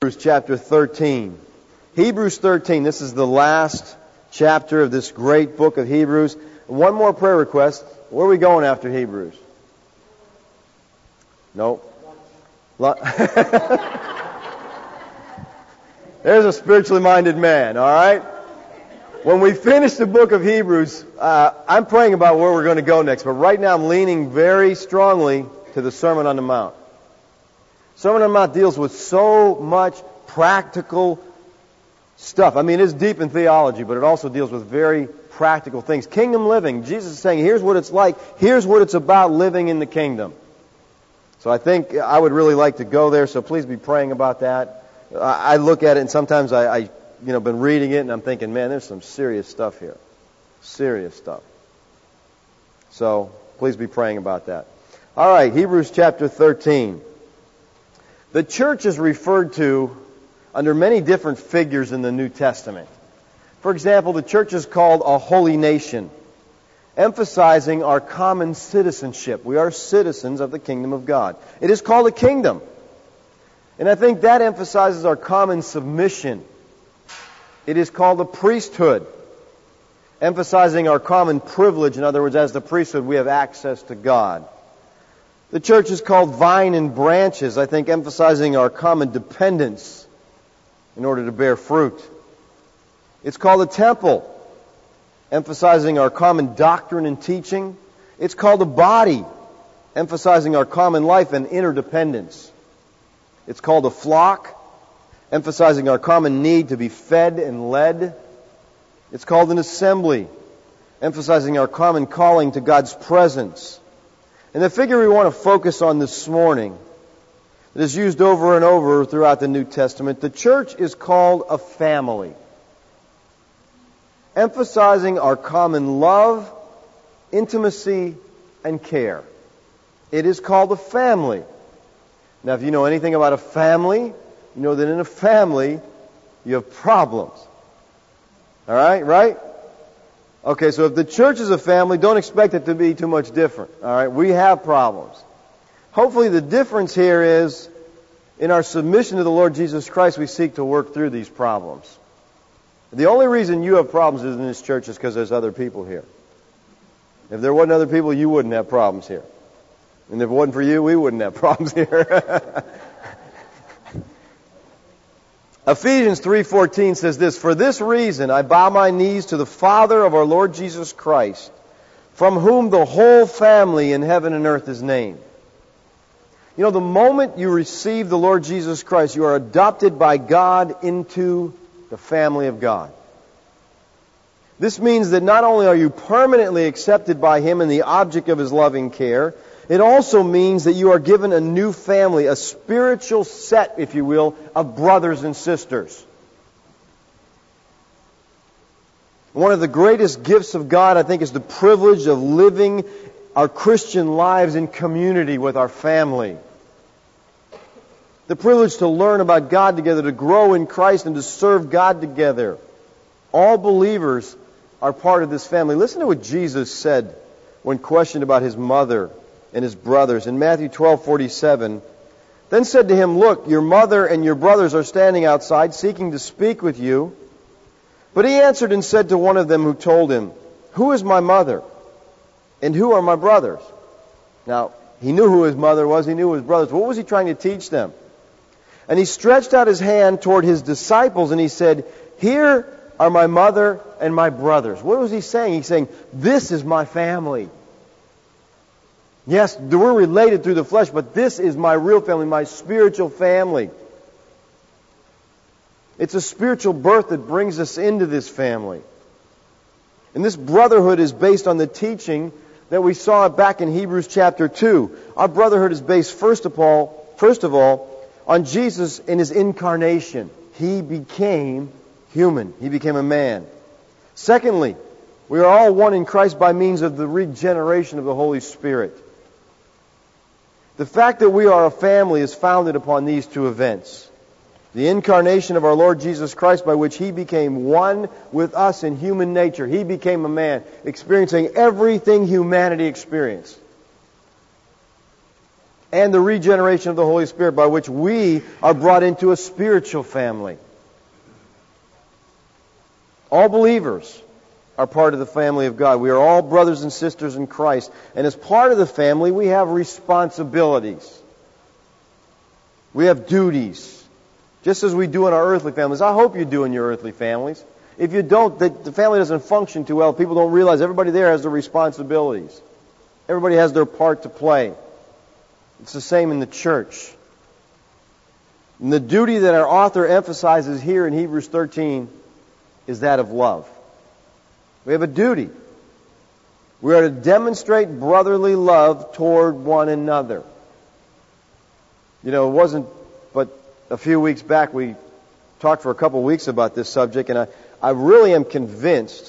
Hebrews chapter 13. Hebrews 13, this is the last chapter of this great book of Hebrews. One more prayer request. Where are we going after Hebrews? No. There's a spiritually minded man, all right? When we finish the book of Hebrews, I'm praying about where we're going to go next, but right now I'm leaning very strongly to the Sermon on the Mount. Sermon on the Mount deals with so much practical stuff. I mean, it's deep in theology, but it also deals with very practical things. Kingdom living. Jesus is saying, here's what it's like. Here's what it's about living in the kingdom. So I think I would really like to go there, so please be praying about that. I look at it, and sometimes I been reading it, and I'm thinking, man, there's some serious stuff here. Serious stuff. So please be praying about that. All right, Hebrews chapter 13. The church is referred to under many different figures in the New Testament. For example, the church is called a holy nation, emphasizing our common citizenship. We are citizens of the kingdom of God. It is called a kingdom. And I think that emphasizes our common submission. It is called a priesthood, emphasizing our common privilege. In other words, as the priesthood, we have access to God. The church is called vine and branches, I think emphasizing our common dependence in order to bear fruit. It's called a temple, emphasizing our common doctrine and teaching. It's called a body, emphasizing our common life and interdependence. It's called a flock, emphasizing our common need to be fed and led. It's called an assembly, emphasizing our common calling to God's presence. And the figure we want to focus on this morning, that is used over and over throughout the New Testament, the church is called a family, emphasizing our common love, intimacy, and care. It is called a family. Now, if you know anything about a family, you know that in a family, you have problems. All right? Right? Okay, so if the church is a family, don't expect it to be too much different. All right? We have problems. Hopefully the difference here is in our submission to the Lord Jesus Christ, we seek to work through these problems. The only reason you have problems in this church is because there's other people here. If there wasn't other people, you wouldn't have problems here. And if it wasn't for you, we wouldn't have problems here. Ephesians 3:14 says this, "For this reason I bow my knees to the Father of our Lord Jesus Christ, from whom the whole family in heaven and earth is named." You know, the moment you receive the Lord Jesus Christ, you are adopted by God into the family of God. This means that not only are you permanently accepted by Him and the object of His loving care, it also means that you are given a new family, a spiritual set, if you will, of brothers and sisters. One of the greatest gifts of God, I think, is the privilege of living our Christian lives in community with our family. The privilege to learn about God together, to grow in Christ, and to serve God together. All believers are part of this family. Listen to what Jesus said when questioned about His mother and His brothers. In Matthew 12:47, then said to him, "Look, your mother and your brothers are standing outside, seeking to speak with you." But he answered and said to one of them who told him, "Who is my mother? And who are my brothers?" Now, he knew who his mother was, he knew his brothers. What was he trying to teach them? And he stretched out his hand toward his disciples and he said, "Here are my mother and my brothers." What was he saying? He's saying, this is my family. Yes, we're related through the flesh, but this is my real family, my spiritual family. It's a spiritual birth that brings us into this family. And this brotherhood is based on the teaching that we saw back in Hebrews chapter 2. Our brotherhood is based, first of all, on Jesus in His incarnation. He became human. He became a man. Secondly, we are all one in Christ by means of the regeneration of the Holy Spirit. The fact that we are a family is founded upon these two events. The incarnation of our Lord Jesus Christ, by which He became one with us in human nature. He became a man, experiencing everything humanity experienced. and the regeneration of the Holy Spirit by which we are brought into a spiritual family. All believers are part of the family of God. We are all brothers and sisters in Christ. And as part of the family, we have responsibilities. We have duties. Just as we do in our earthly families. I hope you do in your earthly families. If you don't, the family doesn't function too well. People don't realize everybody there has their responsibilities. Everybody has their part to play. It's the same in the church. And the duty that our author emphasizes here in Hebrews 13 is that of love. We have a duty. We are to demonstrate brotherly love toward one another. You know, it wasn't but a few weeks back we talked for a couple of weeks about this subject, and I really am convinced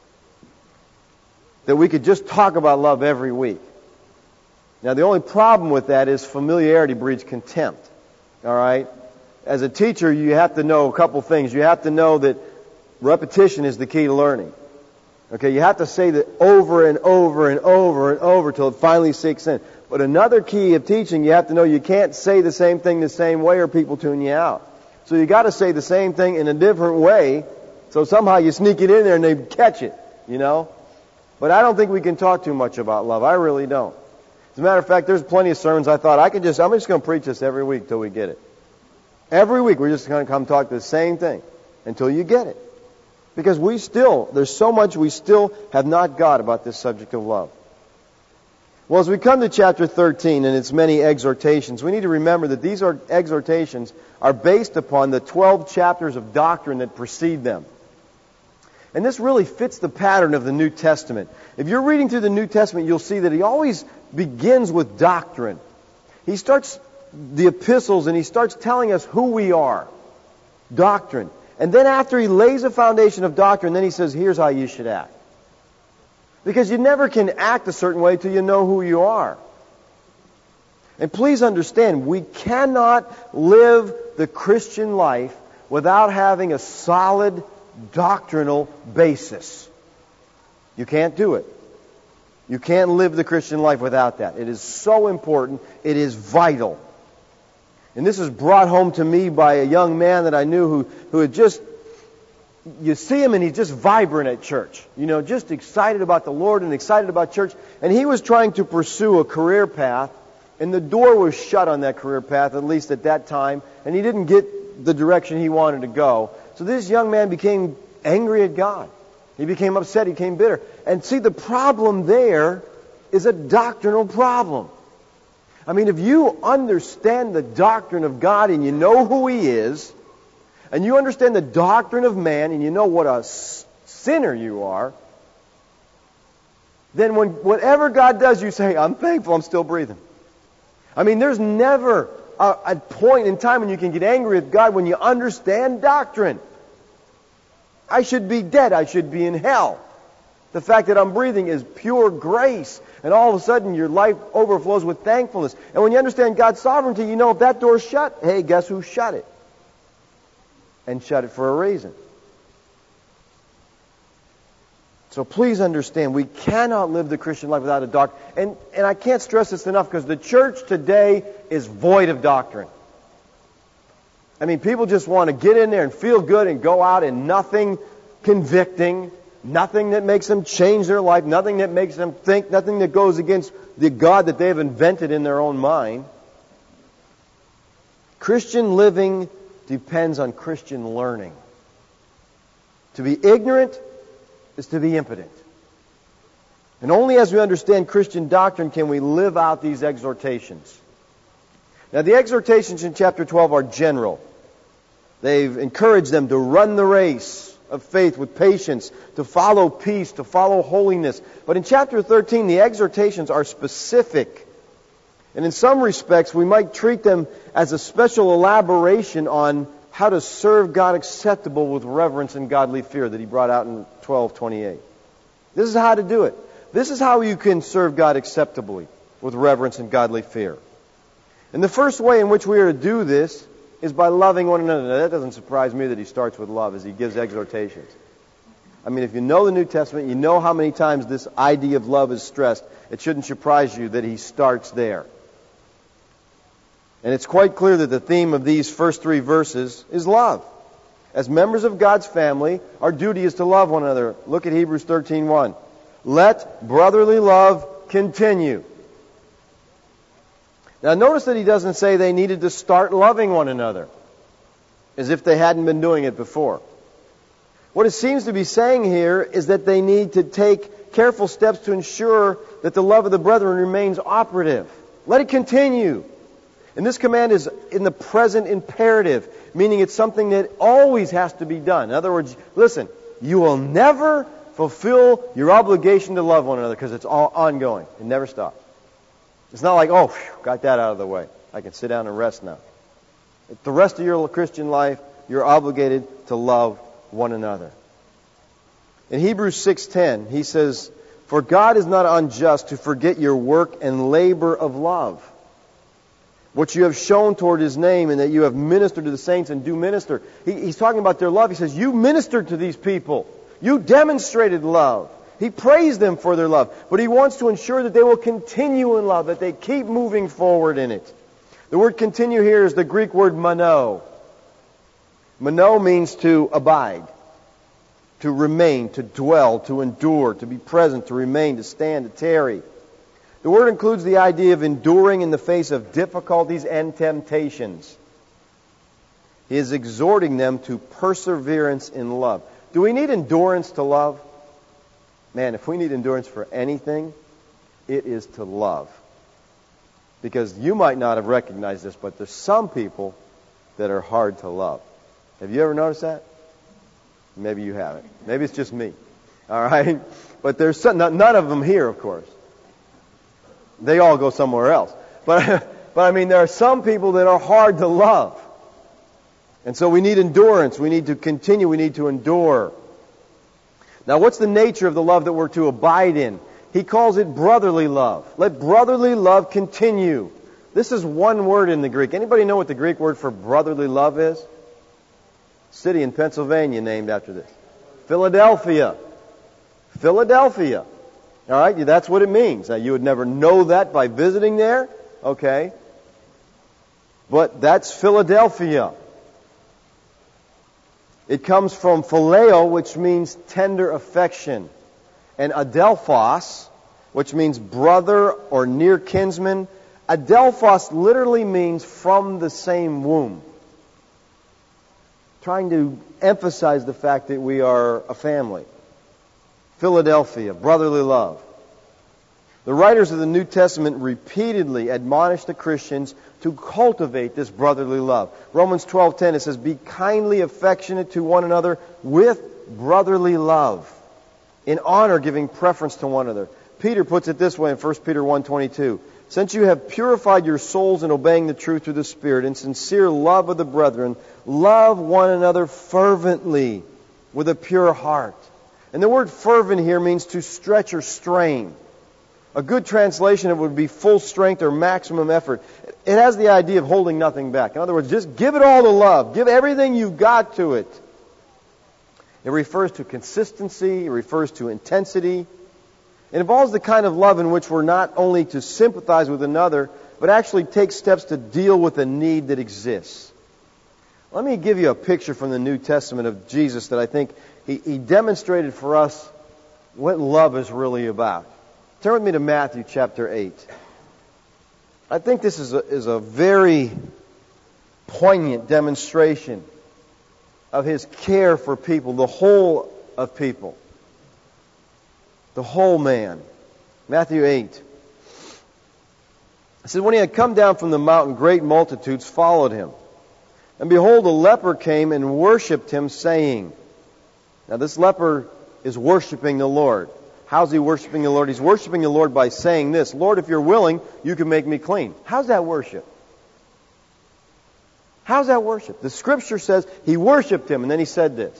that we could just talk about love every week. Now, the only problem with that is familiarity breeds contempt. All right? As a teacher, you have to know a couple things. You have to know that repetition is the key to learning. Okay, you have to say that over and over and over and over till it finally sinks in. But another key of teaching, you have to know you can't say the same thing the same way or people tune you out. So you got to say the same thing in a different way, so somehow you sneak it in there and they catch it, you know. But I don't think we can talk too much about love. I really don't. As a matter of fact, there's plenty of sermons I thought I'm just going to preach this every week till we get it. Every week we're just going to come talk the same thing until you get it. Because there's so much we still have not got about this subject of love. Well, as we come to chapter 13 and its many exhortations, we need to remember that these exhortations are based upon the 12 chapters of doctrine that precede them. And this really fits the pattern of the New Testament. If you're reading through the New Testament, you'll see that he always begins with doctrine. He starts the epistles and he starts telling us who we are. Doctrine. And then after he lays a foundation of doctrine, then he says, here's how you should act. Because you never can act a certain way till you know who you are. And please understand, we cannot live the Christian life without having a solid doctrinal basis. You can't do it. You can't live the Christian life without that. It is so important. It is vital. And this is brought home to me by a young man that I knew who had just, you see him and he's just vibrant at church. You know, just excited about the Lord and excited about church. And he was trying to pursue a career path, and the door was shut on that career path, at least at that time, and he didn't get the direction he wanted to go. So this young man became angry at God. He became upset, he became bitter. And see, the problem there is a doctrinal problem. I mean, if you understand the doctrine of God and you know who He is, and you understand the doctrine of man and you know what a sinner you are, then whatever God does, you say, I'm thankful I'm still breathing. I mean, there's never a point in time when you can get angry at God when you understand doctrine. I should be dead. I should be in hell. The fact that I'm breathing is pure grace. And all of a sudden, your life overflows with thankfulness. And when you understand God's sovereignty, you know if that door's shut, hey, guess who shut it? And shut it for a reason. So please understand, we cannot live the Christian life without a doctrine. And I can't stress this enough, because the church today is void of doctrine. I mean, people just want to get in there and feel good and go out, and nothing convicting, nothing that makes them change their life, nothing that makes them think, nothing that goes against the God that they've invented in their own mind. Christian living depends on Christian learning. To be ignorant is to be impotent. And only as we understand Christian doctrine can we live out these exhortations. Now, the exhortations in chapter 12 are general. They've encouraged them to run the race of faith with patience, to follow peace, to follow holiness. But in chapter 13, the exhortations are specific. And in some respects, we might treat them as a special elaboration on how to serve God acceptable with reverence and godly fear that he brought out in 12:28. This is how to do it. This is how you can serve God acceptably with reverence and godly fear. And the first way in which we are to do this is by loving one another. Now, that doesn't surprise me that he starts with love as he gives exhortations. I mean, if you know the New Testament, you know how many times this idea of love is stressed. It shouldn't surprise you that he starts there. And it's quite clear that the theme of these first 3 verses is love. As members of God's family, our duty is to love one another. Look at Hebrews 13:1. Let brotherly love continue. Now notice that he doesn't say they needed to start loving one another, as if they hadn't been doing it before. What it seems to be saying here is that they need to take careful steps to ensure that the love of the brethren remains operative. Let it continue. And this command is in the present imperative, meaning it's something that always has to be done. In other words, listen, you will never fulfill your obligation to love one another because it's all ongoing. It never stops. It's not like, oh, got that out of the way. I can sit down and rest now. The rest of your Christian life, you're obligated to love one another. In Hebrews 6:10, he says, "For God is not unjust to forget your work and labor of love, what you have shown toward His name, and that you have ministered to the saints and do minister." He's talking about their love. He says, you ministered to these people. You demonstrated love. He praised them for their love. But He wants to ensure that they will continue in love, that they keep moving forward in it. The word continue here is the Greek word mano. Mano means to abide, to remain, to dwell, to endure, to be present, to remain, to stand, to tarry. The word includes the idea of enduring in the face of difficulties and temptations. He is exhorting them to perseverance in love. Do we need endurance to love? Man, if we need endurance for anything, it is to love. Because you might not have recognized this, but there's some people that are hard to love. Have you ever noticed that? Maybe you haven't. Maybe it's just me. All right? But there's some, none of them here, of course. They all go somewhere else. But I mean, there are some people that are hard to love. And so we need endurance. We need to continue. We need to endure. Now, what's the nature of the love that we're to abide in? He calls it brotherly love. Let brotherly love continue. This is one word in the Greek. Anybody know what the Greek word for brotherly love is? City in Pennsylvania named after this. Philadelphia. Philadelphia. All right, that's what it means. Now, you would never know that by visiting there. Okay. But that's Philadelphia. It comes from phileo, which means tender affection, and adelphos, which means brother or near kinsman. Adelphos literally means from the same womb. Trying to emphasize the fact that we are a family. Philadelphia, brotherly love. The writers of the New Testament repeatedly admonish the Christians to cultivate this brotherly love. Romans 12:10, it says, "Be kindly affectionate to one another with brotherly love, in honor giving preference to one another." Peter puts it this way in 1 Peter 1:22, "Since you have purified your souls in obeying the truth through the Spirit, in sincere love of the brethren, love one another fervently with a pure heart." And the word fervent here means to stretch or strain. A good translation of it would be full strength or maximum effort. It has the idea of holding nothing back. In other words, just give it all to love. Give everything you've got to it. It refers to consistency. It refers to intensity. It involves the kind of love in which we're not only to sympathize with another, but actually take steps to deal with a need that exists. Let me give you a picture from the New Testament of Jesus that I think he demonstrated for us what love is really about. Turn with me to Matthew chapter 8. I think this is a very poignant demonstration of His care for people, the whole of people. The whole man. Matthew 8. It says, "When He had come down from the mountain, great multitudes followed Him. And behold, a leper came and worshipped Him, saying..." Now this leper is worshiping the Lord. How's he worshiping the Lord? He's worshiping the Lord by saying this, "Lord, if you're willing, you can make me clean." How's that worship? How's that worship? The Scripture says he worshipped Him, and then he said this.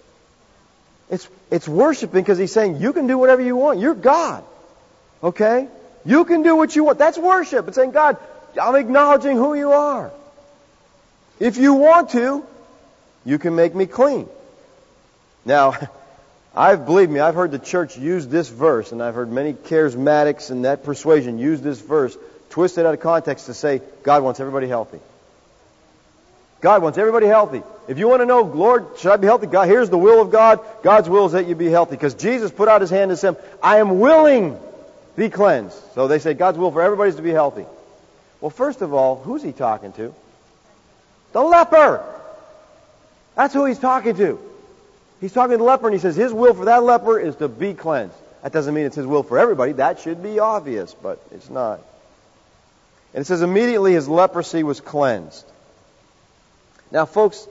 It's worshiping because he's saying, you can do whatever you want. You're God. Okay? You can do what you want. That's worship. It's saying, God, I'm acknowledging who you are. If you want to, you can make me clean. Now, believe me, I've heard the church use this verse, and I've heard many charismatics in that persuasion use this verse twisted out of context to say God wants everybody healthy. God wants everybody healthy. If you want to know, Lord, should I be healthy? God, here's the will of God. God's will is that you be healthy. Because Jesus put out his hand and said, I am willing, be cleansed. So they say God's will for everybody is to be healthy. Well, first of all, who's he talking to? The leper. That's who he's talking to. He's talking to the leper, and he says his will for that leper is to be cleansed. That doesn't mean it's his will for everybody. That should be obvious, but it's not. And it says immediately his leprosy was cleansed. Now, folks,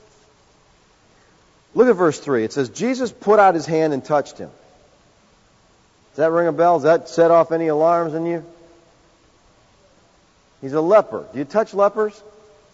look at verse 3. It says, Jesus put out his hand and touched him. Does that ring a bell? Does that set off any alarms in you? He's a leper. Do you touch lepers?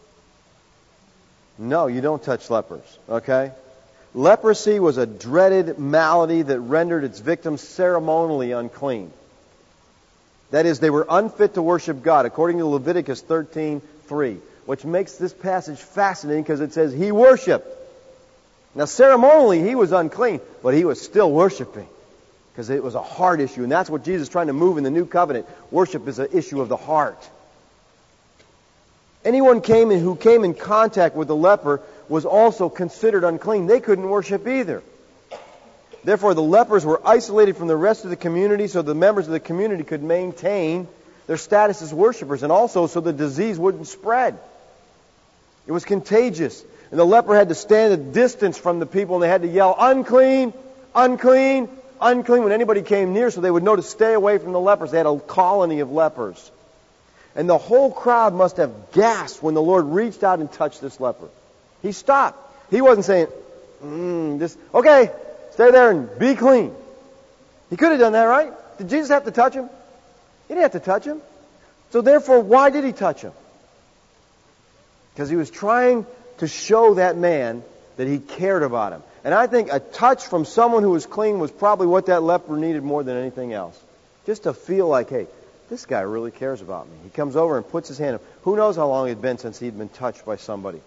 No, you don't touch lepers, okay? Leprosy was a dreaded malady that rendered its victims ceremonially unclean. That is, they were unfit to worship God, according to Leviticus 13:3, which makes this passage fascinating because it says he worshipped. Now, ceremonially, he was unclean, but he was still worshiping because it was a heart issue, and that's what Jesus is trying to move in the new covenant. Worship is an issue of the heart. Anyone who came in contact with the leper was also considered unclean. They couldn't worship either. Therefore, the lepers were isolated from the rest of the community so the members of the community could maintain their status as worshipers, and also so the disease wouldn't spread. It was contagious. And the leper had to stand a distance from the people, and they had to yell, unclean, unclean, unclean, when anybody came near, so they would know to stay away from the lepers. They had a colony of lepers. And the whole crowd must have gasped when the Lord reached out and touched this leper. He stopped. He wasn't saying, okay, stay there and be clean. He could have done that, right? Did Jesus have to touch him? He didn't have to touch him. So therefore, why did he touch him? Because he was trying to show that man that he cared about him. And I think a touch from someone who was clean was probably what that leper needed more than anything else. Just to feel like, hey, this guy really cares about me. He comes over and puts his hand up. Who knows how long it had been since he'd been touched by somebody.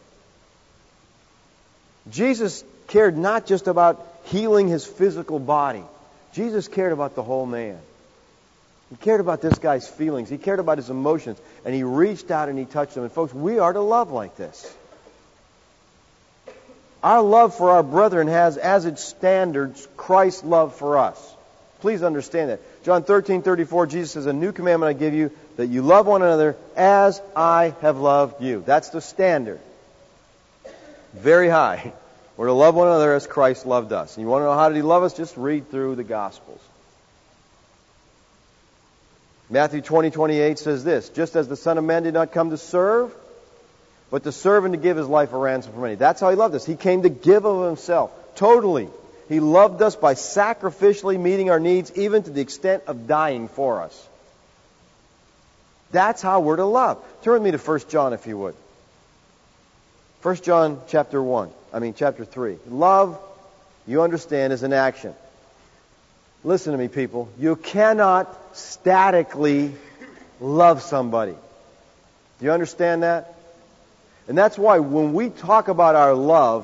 Jesus cared not just about healing his physical body. Jesus cared about the whole man. He cared about this guy's feelings. He cared about his emotions. And he reached out and he touched him. And folks, we are to love like this. Our love for our brethren has as its standards Christ's love for us. Please understand that. John 13:34, Jesus says, a new commandment I give you, that you love one another as I have loved you. That's the standard. Very high. We're to love one another as Christ loved us. And you want to know how did he love us? Just read through the Gospels. Matthew 20:28 says this, just as the Son of Man did not come to serve, but to serve and to give his life a ransom for many. That's how he loved us. He came to give of himself, totally. He loved us by sacrificially meeting our needs, even to the extent of dying for us. That's how we're to love. Turn with me to 1 John, if you would. 1 John chapter 3. Love, you understand, is an action. Listen to me, people. You cannot statically love somebody. Do you understand that? And that's why when we talk about our love,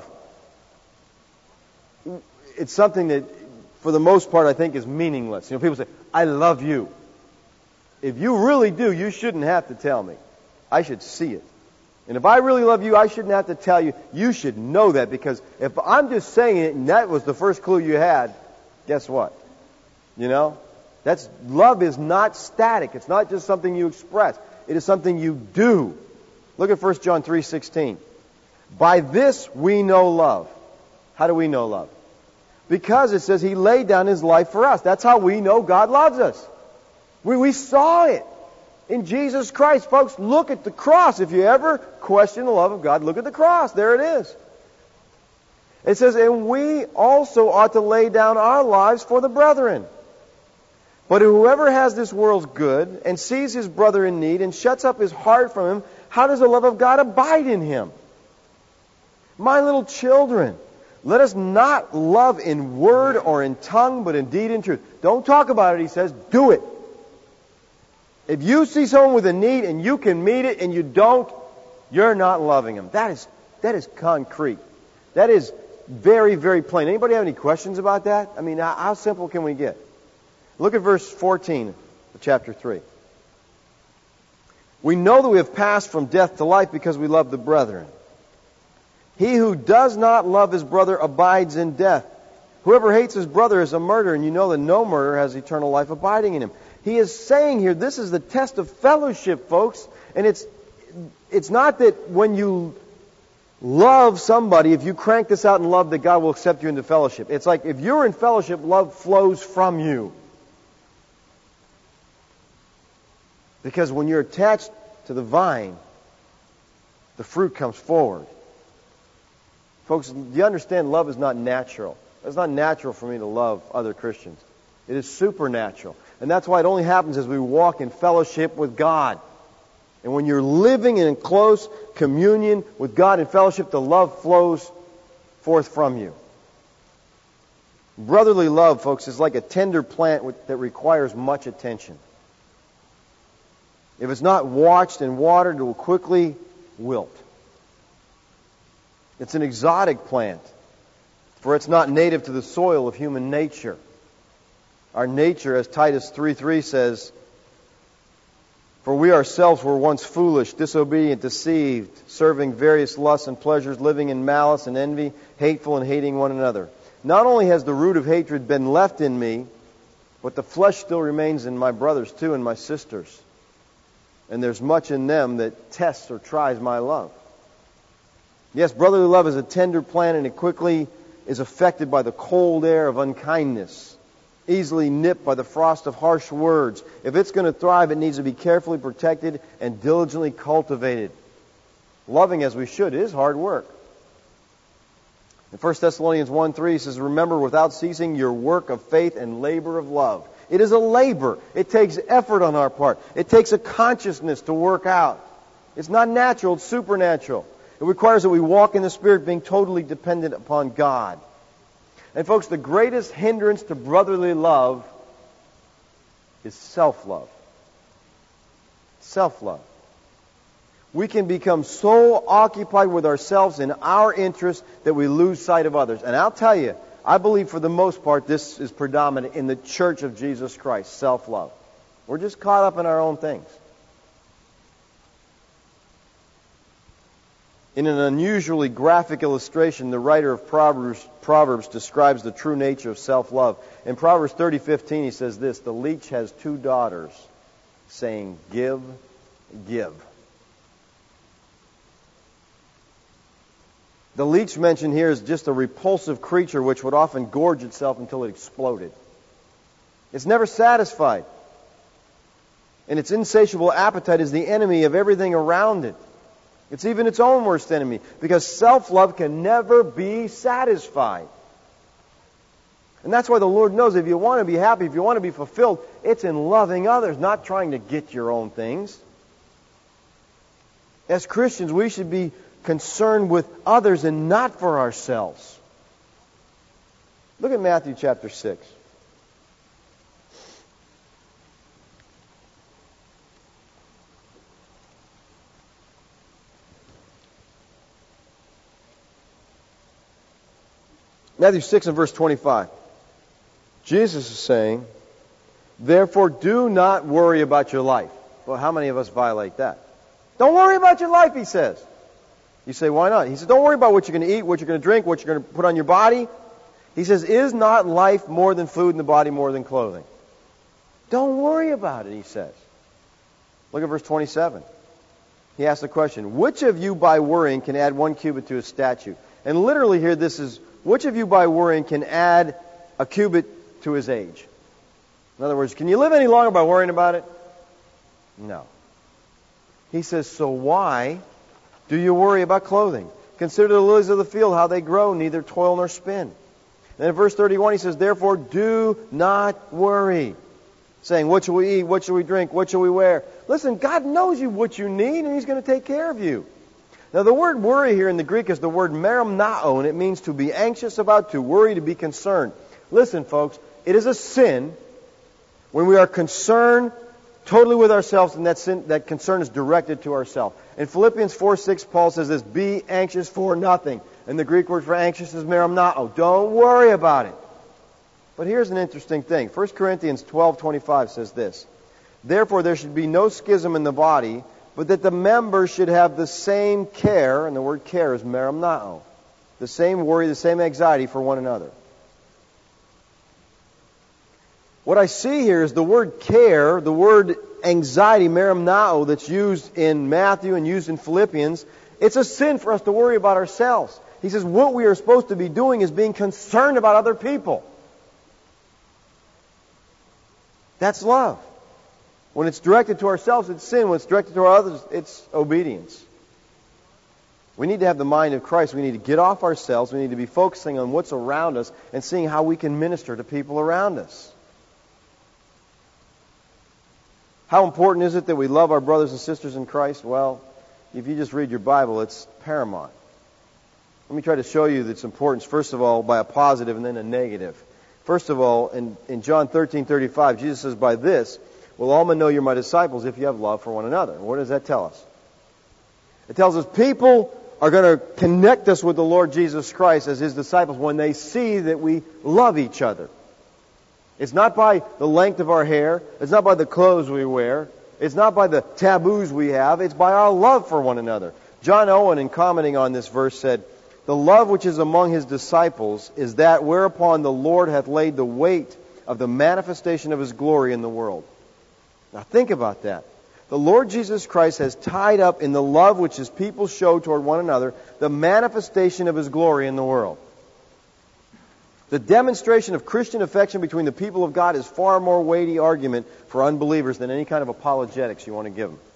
it's something that, for the most part, I think is meaningless. You know, people say, I love you. If you really do, you shouldn't have to tell me. I should see it. And if I really love you, I shouldn't have to tell you. You should know that, because if I'm just saying it and that was the first clue you had, guess what? You know? Love is not static. It's not just something you express. It is something you do. Look at 1 John 3:16. By this we know love. How do we know love? Because it says he laid down his life for us. That's how we know God loves us. We saw it in Jesus Christ. Folks, look at the cross. If you ever question the love of God, look at the cross. There it is. It says, and we also ought to lay down our lives for the brethren. But whoever has this world's good and sees his brother in need and shuts up his heart from him, how does the love of God abide in him? My little children, let us not love in word or in tongue, but in deed and truth. Don't talk about it, he says. Do it. If you see someone with a need and you can meet it and you don't, you're not loving them. That is concrete. That is very, very plain. Anybody have any questions about that? I mean, how simple can we get? Look at verse 14 of chapter 3. We know that we have passed from death to life because we love the brethren. He who does not love his brother abides in death. Whoever hates his brother is a murderer, and you know that no murderer has eternal life abiding in him. He is saying here, this is the test of fellowship, folks. And it's not that when you love somebody, if you crank this out in love, that God will accept you into fellowship. It's like if you're in fellowship, love flows from you. Because when you're attached to the vine, the fruit comes forward. Folks, do you understand love is not natural? It's not natural for me to love other Christians. It is supernatural. And that's why it only happens as we walk in fellowship with God. And when you're living in close communion with God in fellowship, the love flows forth from you. Brotherly love, folks, is like a tender plant that requires much attention. If it's not watched and watered, it will quickly wilt. It's an exotic plant, for it's not native to the soil of human nature. Our nature, as Titus 3:3 says, for we ourselves were once foolish, disobedient, deceived, serving various lusts and pleasures, living in malice and envy, hateful and hating one another. Not only has the root of hatred been left in me, but the flesh still remains in my brothers too and my sisters. And there's much in them that tests or tries my love. Yes, brotherly love is a tender plant, and it quickly is affected by the cold air of unkindness, easily nipped by the frost of harsh words. If it's going to thrive, it needs to be carefully protected and diligently cultivated. Loving as we should is hard work. In 1 Thessalonians 1:3 it says, remember without ceasing your work of faith and labor of love. It is a labor. It takes effort on our part. It takes a consciousness to work out. It's not natural, it's supernatural. It requires that we walk in the Spirit being totally dependent upon God. And folks, the greatest hindrance to brotherly love is self-love. Self-love. We can become so occupied with ourselves and our interests that we lose sight of others. And I'll tell you, I believe for the most part this is predominant in the Church of Jesus Christ, self-love. We're just caught up in our own things. In an unusually graphic illustration, the writer of Proverbs describes the true nature of self-love. In Proverbs 30:15, he says this, the leech has two daughters, saying, give, give. The leech mentioned here is just a repulsive creature which would often gorge itself until it exploded. It's never satisfied. And its insatiable appetite is the enemy of everything around it. It's even its own worst enemy, because self-love can never be satisfied. And that's why the Lord knows if you want to be happy, if you want to be fulfilled, it's in loving others, not trying to get your own things. As Christians, we should be concerned with others and not for ourselves. Look at Matthew chapter 6. Matthew 6 and verse 25. Jesus is saying, therefore do not worry about your life. Well, how many of us violate that? Don't worry about your life, he says. You say, why not? He says, don't worry about what you're going to eat, what you're going to drink, what you're going to put on your body. He says, is not life more than food and the body more than clothing? Don't worry about it, he says. Look at verse 27. He asks the question, which of you by worrying can add 1 cubit to his statue? And literally here this is, which of you by worrying can add a cubit to his age? In other words, can you live any longer by worrying about it? No. He says, so why do you worry about clothing? Consider the lilies of the field, how they grow, neither toil nor spin. And in verse 31 he says, therefore do not worry, saying, what shall we eat, what shall we drink, what shall we wear? Listen, God knows you what you need, and He's going to take care of you. Now the word worry here in the Greek is the word merimnao, and it means to be anxious about, to worry, to be concerned. Listen, folks, it is a sin when we are concerned totally with ourselves, and that concern is directed to ourselves. In Philippians 4:6, Paul says this, be anxious for nothing. And the Greek word for anxious is merimnao. Don't worry about it. But here's an interesting thing. 1 Corinthians 12:25 says this, therefore there should be no schism in the body, but that the members should have the same care, and the word care is merimnao, the same worry, the same anxiety for one another. What I see here is the word care, the word anxiety, merimnao, that's used in Matthew and used in Philippians. It's a sin for us to worry about ourselves. He says what we are supposed to be doing is being concerned about other people. That's love. When it's directed to ourselves, it's sin. When it's directed to others, it's obedience. We need to have the mind of Christ. We need to get off ourselves. We need to be focusing on what's around us and seeing how we can minister to people around us. How important is it that we love our brothers and sisters in Christ? Well, if you just read your Bible, it's paramount. Let me try to show you its importance, first of all, by a positive and then a negative. First of all, in John 13:35, Jesus says, "By this will all men know you're my disciples if you have love for one another." What does that tell us? It tells us people are going to connect us with the Lord Jesus Christ as His disciples when they see that we love each other. It's not by the length of our hair. It's not by the clothes we wear. It's not by the taboos we have. It's by our love for one another. John Owen, in commenting on this verse, said, "The love which is among His disciples is that whereupon the Lord hath laid the weight of the manifestation of His glory in the world." Now think about that. The Lord Jesus Christ has tied up in the love which His people show toward one another the manifestation of His glory in the world. The demonstration of Christian affection between the people of God is far more weighty argument for unbelievers than any kind of apologetics you want to give them.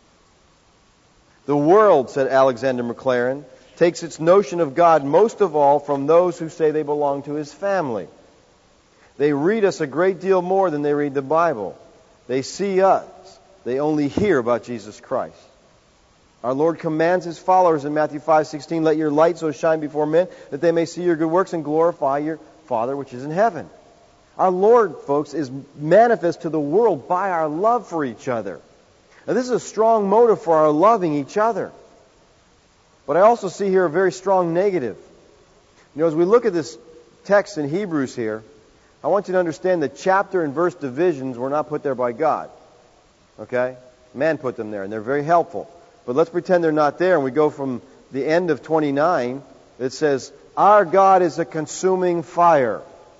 The world, said Alexander Maclaren, takes its notion of God most of all from those who say they belong to His family. They read us a great deal more than they read the Bible. They see us. They only hear about Jesus Christ. Our Lord commands His followers in Matthew 5:16, "Let your light so shine before men that they may see your good works and glorify your Father which is in heaven." Our Lord, folks, is manifest to the world by our love for each other. Now, this is a strong motive for our loving each other. But I also see here a very strong negative. You know, as we look at this text in Hebrews here, I want you to understand that chapter and verse divisions were not put there by God. Okay? Man put them there, and they're very helpful. But let's pretend they're not there, and we go from the end of 29. It says, "Our God is a consuming fire.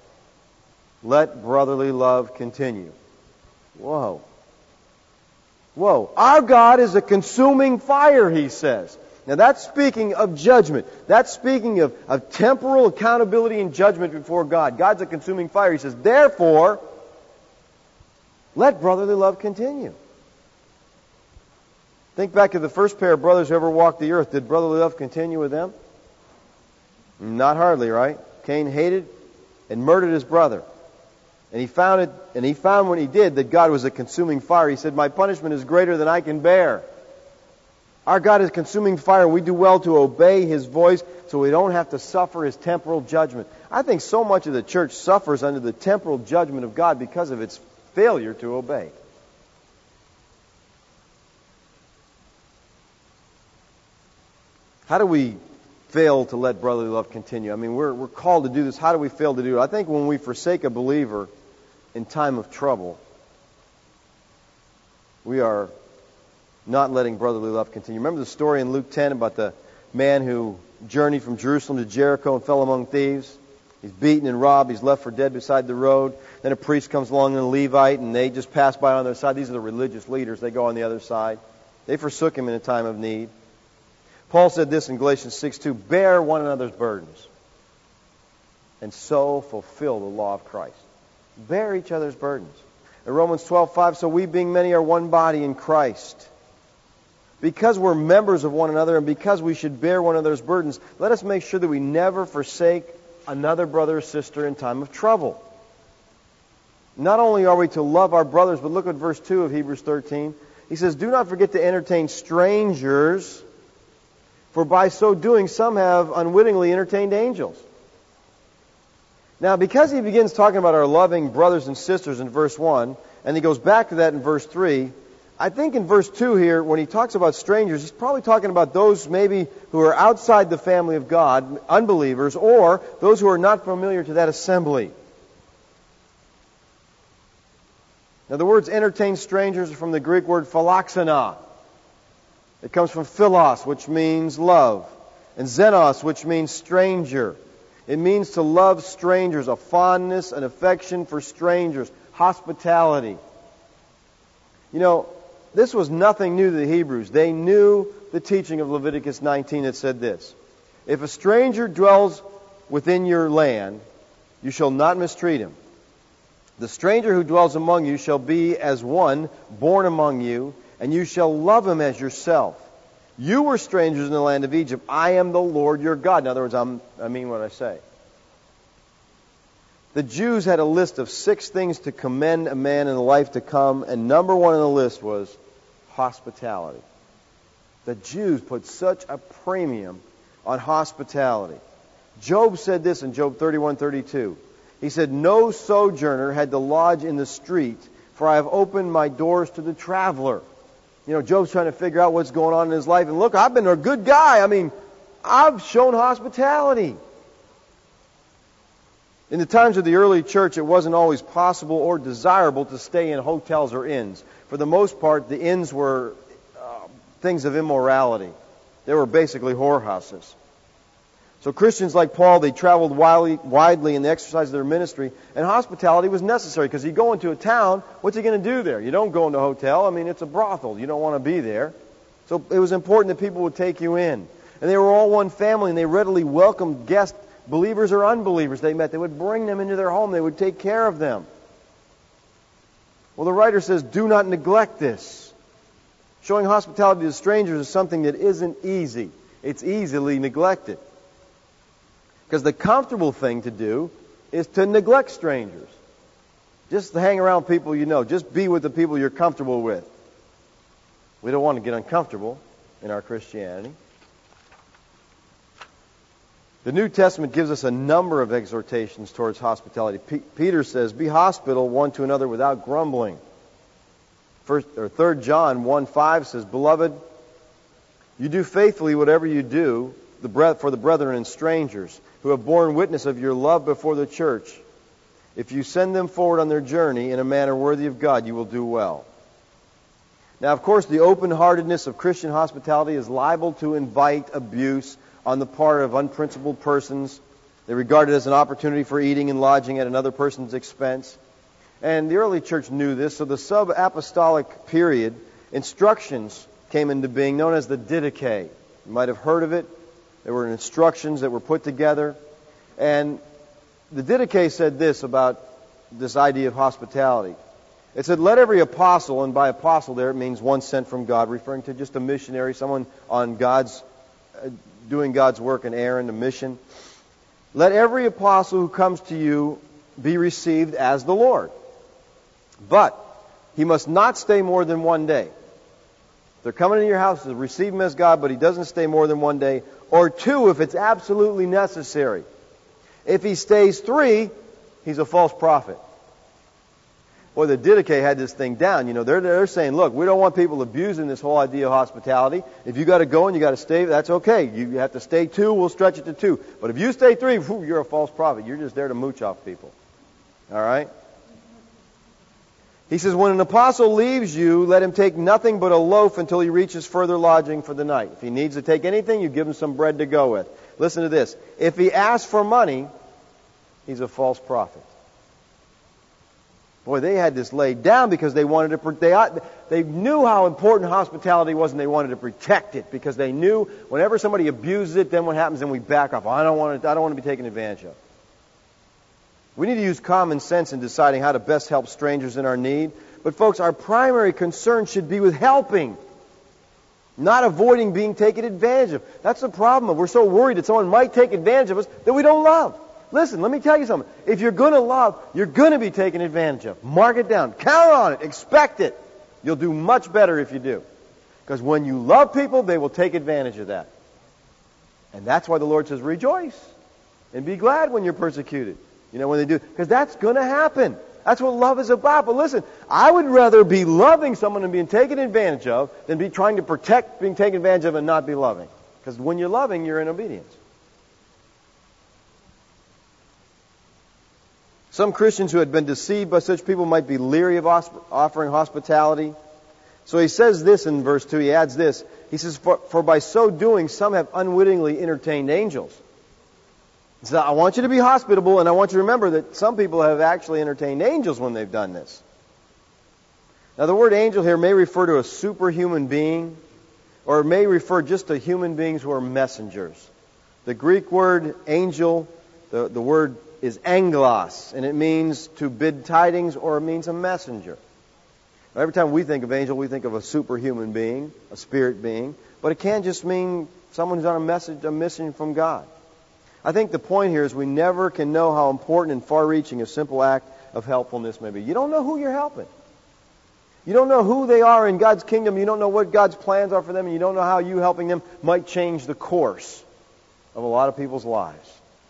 Let brotherly love continue." Whoa. Whoa. Our God is a consuming fire, he says. Now that's speaking of judgment. That's speaking of temporal accountability and judgment before God. God's a consuming fire. He says, therefore, let brotherly love continue. Think back to the first pair of brothers who ever walked the earth. Did brotherly love continue with them? Not hardly, right? Cain hated and murdered his brother. And he found when he did that God was a consuming fire. He said, "My punishment is greater than I can bear." Our God is consuming fire. We do well to obey His voice so we don't have to suffer His temporal judgment. I think so much of the church suffers under the temporal judgment of God because of its failure to obey. How do we fail to let brotherly love continue? I mean, we're called to do this. How do we fail to do it? I think when we forsake a believer in time of trouble, we are not letting brotherly love continue. Remember the story in Luke 10 about the man who journeyed from Jerusalem to Jericho and fell among thieves? He's beaten and robbed. He's left for dead beside the road. Then a priest comes along and a Levite, and they just pass by on their side. These are the religious leaders. They go on the other side. They forsook him in a time of need. Paul said this in Galatians 6:2, "Bear one another's burdens, and so fulfill the law of Christ." Bear each other's burdens. In Romans 12:5, "So we being many are one body in Christ." Because we're members of one another and because we should bear one another's burdens, let us make sure that we never forsake another brother or sister in time of trouble. Not only are we to love our brothers, but look at verse 2 of Hebrews 13. He says, "Do not forget to entertain strangers, for by so doing some have unwittingly entertained angels." Now, because he begins talking about our loving brothers and sisters in verse 1, and he goes back to that in verse 3, I think in verse 2 here, when he talks about strangers, he's probably talking about those maybe who are outside the family of God, unbelievers, or those who are not familiar to that assembly. Now, the words entertain strangers are from the Greek word philoxena. It comes from philos, which means love, and xenos, which means stranger. It means to love strangers, a fondness, an affection for strangers, hospitality. You know, this was nothing new to the Hebrews. They knew the teaching of Leviticus 19 that said this: if a stranger dwells within your land, you shall not mistreat him. The stranger who dwells among you shall be as one born among you, and you shall love him as yourself. You were strangers in the land of Egypt. I am the Lord your God. In other words, I mean what I say. The Jews had a list of 6 things to commend a man in the life to come, and number 1 on the list was hospitality. The Jews put such a premium on hospitality. Job said this in Job 31:32. He said, "No sojourner had to lodge in the street, for I have opened my doors to the traveler." You know, Job's trying to figure out what's going on in his life. And look, I've been a good guy. I mean, I've shown hospitality. In the times of the early church, it wasn't always possible or desirable to stay in hotels or inns. For the most part, the inns were things of immorality. They were basically whorehouses. So Christians like Paul, they traveled widely in the exercise of their ministry, and hospitality was necessary, because you go into a town, what's he going to do there? You don't go into a hotel. I mean, it's a brothel. You don't want to be there. So it was important that people would take you in. And they were all one family, and they readily welcomed guests, believers or unbelievers they met. They would bring them into their home. They would take care of them. Well, the writer says, do not neglect this. Showing hospitality to strangers is something that isn't easy. It's easily neglected. Because the comfortable thing to do is to neglect strangers. Just to hang around people you know. Just be with the people you're comfortable with. We don't want to get uncomfortable in our Christianity. The New Testament gives us a number of exhortations towards hospitality. Peter says, be hospitable one to another without grumbling. 3 John 1:5 says, Beloved, you do faithfully whatever you do for the brethren and strangers, who have borne witness of your love before the church. If you send them forward on their journey in a manner worthy of God, you will do well. Now, of course, the open-heartedness of Christian hospitality is liable to invite abuse on the part of unprincipled persons. They regard it as an opportunity for eating and lodging at another person's expense. And the early church knew this, so the sub-apostolic period, instructions came into being known as the Didache. You might have heard of it. There were instructions that were put together. And the Didache said this about this idea of hospitality. It said, let every apostle, and by apostle there it means one sent from God, referring to just a missionary, someone on doing God's work, an errand, a mission. Let every apostle who comes to you be received as the Lord. But he must not stay more than 1 day. They're coming into your house to receive him as God, but he doesn't stay more than 1 day. Or 2 if it's absolutely necessary. If he stays 3, he's a false prophet. Boy, the Didache had this thing down. You know, they're saying, look, we don't want people abusing this whole idea of hospitality. If you got to go and you got to stay, that's okay. You have to stay 2, we'll stretch it to 2. But if you stay 3, you're a false prophet. You're just there to mooch off people. All right? He says, when an apostle leaves you, let him take nothing but a loaf until he reaches further lodging for the night. If he needs to take anything, you give him some bread to go with. Listen to this. If he asks for money, he's a false prophet. Boy, they had this laid down because they wanted to. They knew how important hospitality was, and they wanted to protect it because they knew whenever somebody abuses it, then what happens? Then we back off. I don't want to be taken advantage of. We need to use common sense in deciding how to best help strangers in our need. But folks, our primary concern should be with helping, not avoiding being taken advantage of. That's the problem. We're so worried that someone might take advantage of us that we don't love. Listen, let me tell you something. If you're going to love, you're going to be taken advantage of. Mark it down. Count on it. Expect it. You'll do much better if you do. Because when you love people, they will take advantage of that. And that's why the Lord says, rejoice and be glad when you're persecuted. You know, when they do. Because that's going to happen. That's what love is about. But listen, I would rather be loving someone and being taken advantage of than be trying to protect being taken advantage of and not be loving. Because when you're loving, you're in obedience. Some Christians who had been deceived by such people might be leery of offering hospitality. So he says this in verse 2, he adds this. He says, for by so doing, some have unwittingly entertained angels. So I want you to be hospitable, and I want you to remember that some people have actually entertained angels when they've done this. Now the word angel here may refer to a superhuman being, or it may refer just to human beings who are messengers. The Greek word angel, the word is angelos, and it means to bid tidings, or it means a messenger. Now, every time we think of angel, we think of a superhuman being, a spirit being, but it can just mean someone who's on a mission from God. I think the point here is we never can know how important and far-reaching a simple act of helpfulness may be. You don't know who you're helping. You don't know who they are in God's kingdom. You don't know what God's plans are for them. And you don't know how you helping them might change the course of a lot of people's lives.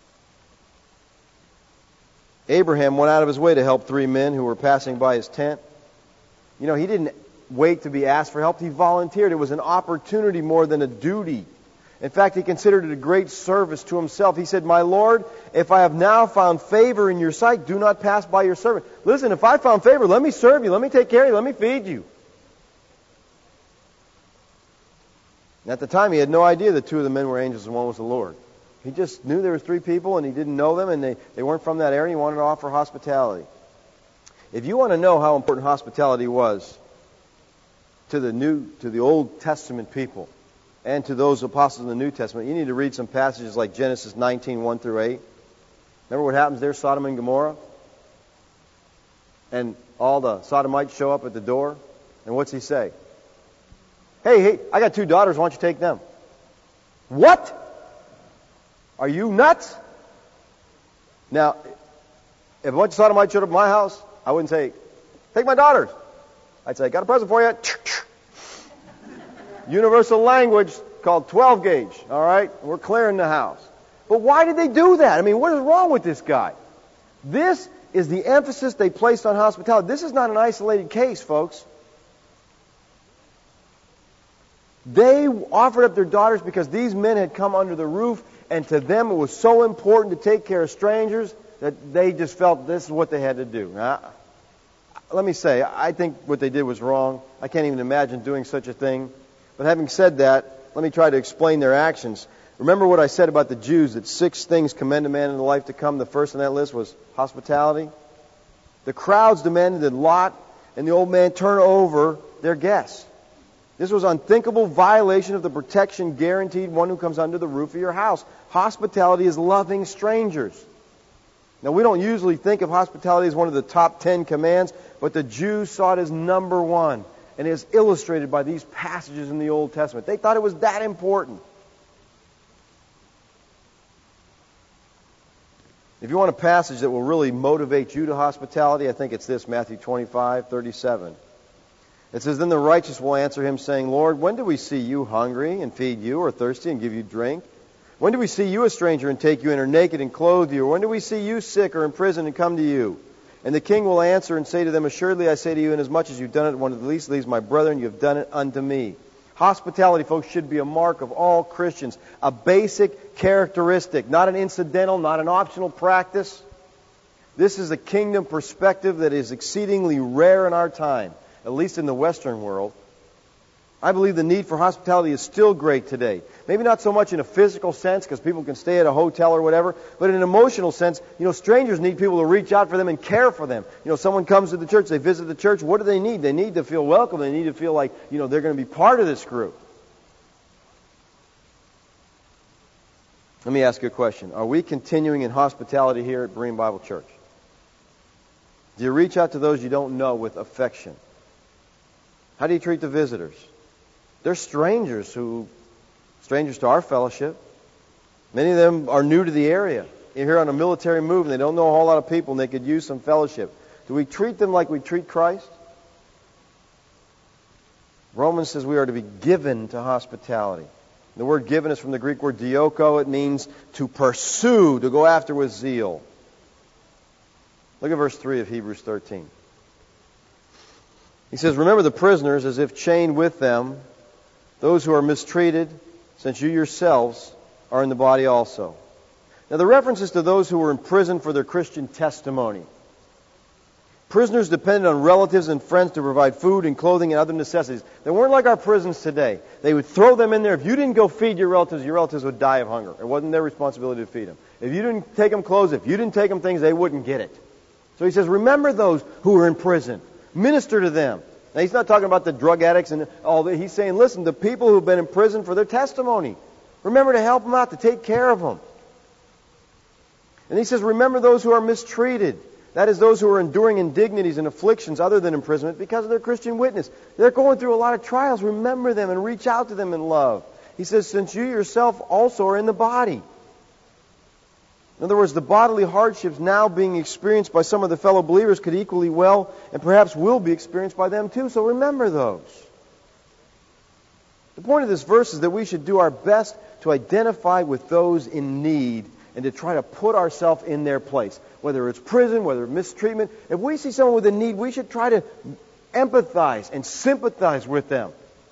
Abraham went out of his way to help 3 men who were passing by his tent. You know, he didn't wait to be asked for help. He volunteered. It was an opportunity more than a duty. In fact, he considered it a great service to himself. He said, "My Lord, if I have now found favor in your sight, do not pass by your servant." Listen, if I found favor, let me serve you, let me take care of you, let me feed you. And at the time, he had no idea that 2 of the men were angels and 1 was the Lord. He just knew there were 3 people, and he didn't know them, and they weren't from that area, and he wanted to offer hospitality. If you want to know how important hospitality was to the Old Testament people, and to those apostles in the New Testament, you need to read some passages like Genesis 19, 1 through 8. Remember what happens there, Sodom and Gomorrah? And all the Sodomites show up at the door. And what's he say? Hey, I got 2 daughters, why don't you take them? What? Are you nuts? Now, if a bunch of Sodomites showed up at my house, I wouldn't say, take my daughters. I'd say, got a present for you. Universal language called 12 gauge, all right? We're clearing the house. But why did they do that? I mean, what is wrong with this guy? This is the emphasis they placed on hospitality. This is not an isolated case, folks. They offered up their daughters because these men had come under the roof, and to them it was so important to take care of strangers that they just felt this is what they had to do. Now, let me say, I think what they did was wrong. I can't even imagine doing such a thing. But having said that, let me try to explain their actions. Remember what I said about the Jews, that 6 things commend a man in the life to come. The first on that list was hospitality. The crowds demanded that Lot and the old man turn over their guests. This was unthinkable violation of the protection guaranteed one who comes under the roof of your house. Hospitality is loving strangers. Now, we don't usually think of hospitality as one of the top 10 commands, but the Jews saw it as number 1. And it is illustrated by these passages in the Old Testament. They thought it was that important. If you want a passage that will really motivate you to hospitality, I think it's this, Matthew 25:37. It says, "Then the righteous will answer him, saying, Lord, when do we see you hungry and feed you, or thirsty and give you drink? When do we see you a stranger and take you in, or naked and clothe you? Or when do we see you sick or in prison and come to you? And the king will answer and say to them, Assuredly I say to you, inasmuch as you've done it to one of the least of these, my brethren, you have done it unto me." Hospitality, folks, should be a mark of all Christians. A basic characteristic, not an incidental, not an optional practice. This is a kingdom perspective that is exceedingly rare in our time, at least in the Western world. I believe the need for hospitality is still great today. Maybe not so much in a physical sense, because people can stay at a hotel or whatever, but in an emotional sense, strangers need people to reach out for them and care for them. Someone comes to the church, they visit the church, what do they need? They need to feel welcome. They need to feel like, they're going to be part of this group. Let me ask you a question. Are we continuing in hospitality here at Berean Bible Church? Do you reach out to those you don't know with affection? How do you treat the visitors? They're strangers to our fellowship. Many of them are new to the area. You're here on a military move and they don't know a whole lot of people and they could use some fellowship. Do we treat them like we treat Christ? Romans says we are to be given to hospitality. The word given is from the Greek word dioko. It means to pursue, to go after with zeal. Look at verse 3 of Hebrews 13. He says, "Remember the prisoners as if chained with them, those who are mistreated, since you yourselves are in the body also." Now the reference is to those who were in prison for their Christian testimony. Prisoners depended on relatives and friends to provide food and clothing and other necessities. They weren't like our prisons today. They would throw them in there. If you didn't go feed your relatives would die of hunger. It wasn't their responsibility to feed them. If you didn't take them clothes, if you didn't take them things, they wouldn't get it. So he says, remember those who are in prison. Minister to them. Now, he's not talking about the drug addicts and all that. He's saying, listen, the people who have been in prison for their testimony. Remember to help them out, to take care of them. And he says, remember those who are mistreated. That is, those who are enduring indignities and afflictions other than imprisonment because of their Christian witness. They're going through a lot of trials. Remember them and reach out to them in love. He says, since you yourself also are in the body. In other words, the bodily hardships now being experienced by some of the fellow believers could equally well and perhaps will be experienced by them too. So remember those. The point of this verse is that we should do our best to identify with those in need and to try to put ourselves in their place. Whether it's prison, whether it's mistreatment. If we see someone with a need, we should try to empathize and sympathize with them.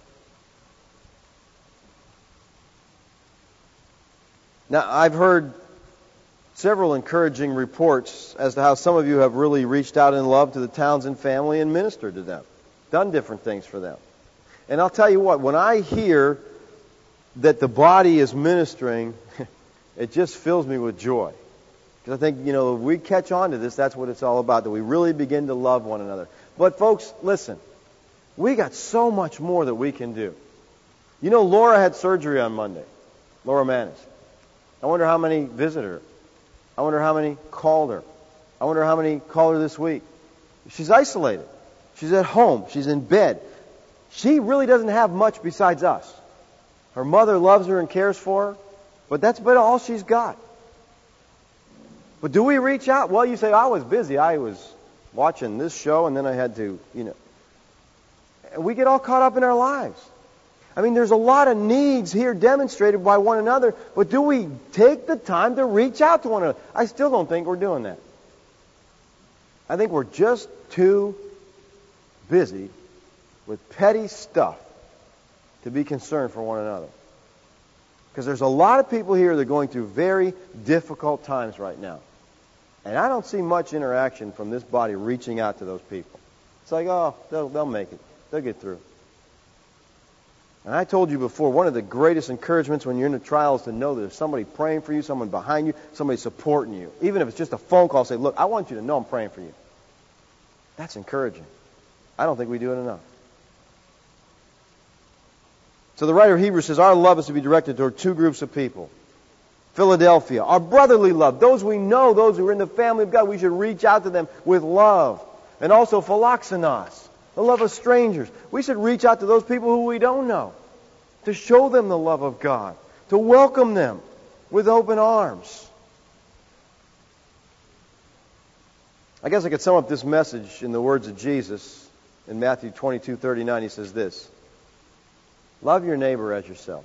Now, I've heard several encouraging reports as to how some of you have really reached out in love to the Townsend family and ministered to them. Done different things for them. And I'll tell you what, when I hear that the body is ministering, it just fills me with joy. Because I think, if we catch on to this, that's what it's all about, that we really begin to love one another. But folks, listen, we got so much more that we can do. Laura had surgery on Monday. Laura Manis. I wonder how many visited her. I wonder how many called her. I wonder how many called her this week. She's isolated. She's at home. She's in bed. She really doesn't have much besides us. Her mother loves her and cares for her, but that's about all she's got. But do we reach out? Well, you say, I was busy. I was watching this show, and then I had to, And we get all caught up in our lives. I mean, there's a lot of needs here demonstrated by one another, but do we take the time to reach out to one another? I still don't think we're doing that. I think we're just too busy with petty stuff to be concerned for one another. Because there's a lot of people here that are going through very difficult times right now. And I don't see much interaction from this body reaching out to those people. It's like, they'll make it. They'll get through. And I told you before, one of the greatest encouragements when you're in a trial is to know that there's somebody praying for you, someone behind you, somebody supporting you. Even if it's just a phone call, say, look, I want you to know I'm praying for you. That's encouraging. I don't think we do it enough. So the writer of Hebrews says, our love is to be directed toward two groups of people. Philadelphia, our brotherly love. Those we know, those who are in the family of God, we should reach out to them with love. And also philoxenos, the love of strangers. We should reach out to those people who we don't know, to show them the love of God, to welcome them with open arms. I guess I could sum up this message in the words of Jesus in Matthew 22:39. He says this, love your neighbor as yourself.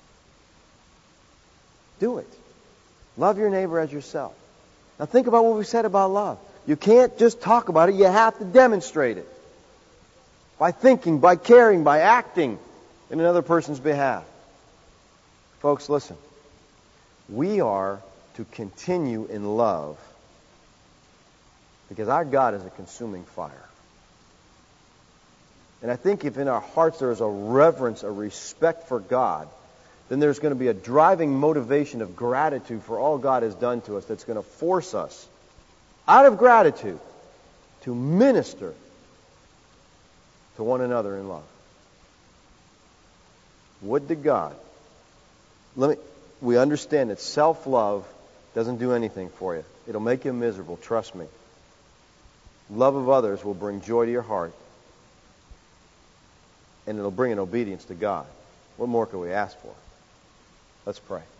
Do it. Love your neighbor as yourself. Now think about what we said about love. You can't just talk about it, you have to demonstrate it. By thinking, by caring, by acting in another person's behalf. Folks, listen. We are to continue in love because our God is a consuming fire. And I think if in our hearts there is a reverence, a respect for God, then there's going to be a driving motivation of gratitude for all God has done to us that's going to force us, out of gratitude, to minister to one another in love. Would to God. We understand that self-love doesn't do anything for you. It'll make you miserable, trust me. Love of others will bring joy to your heart, and it'll bring an obedience to God. What more can we ask for? Let's pray.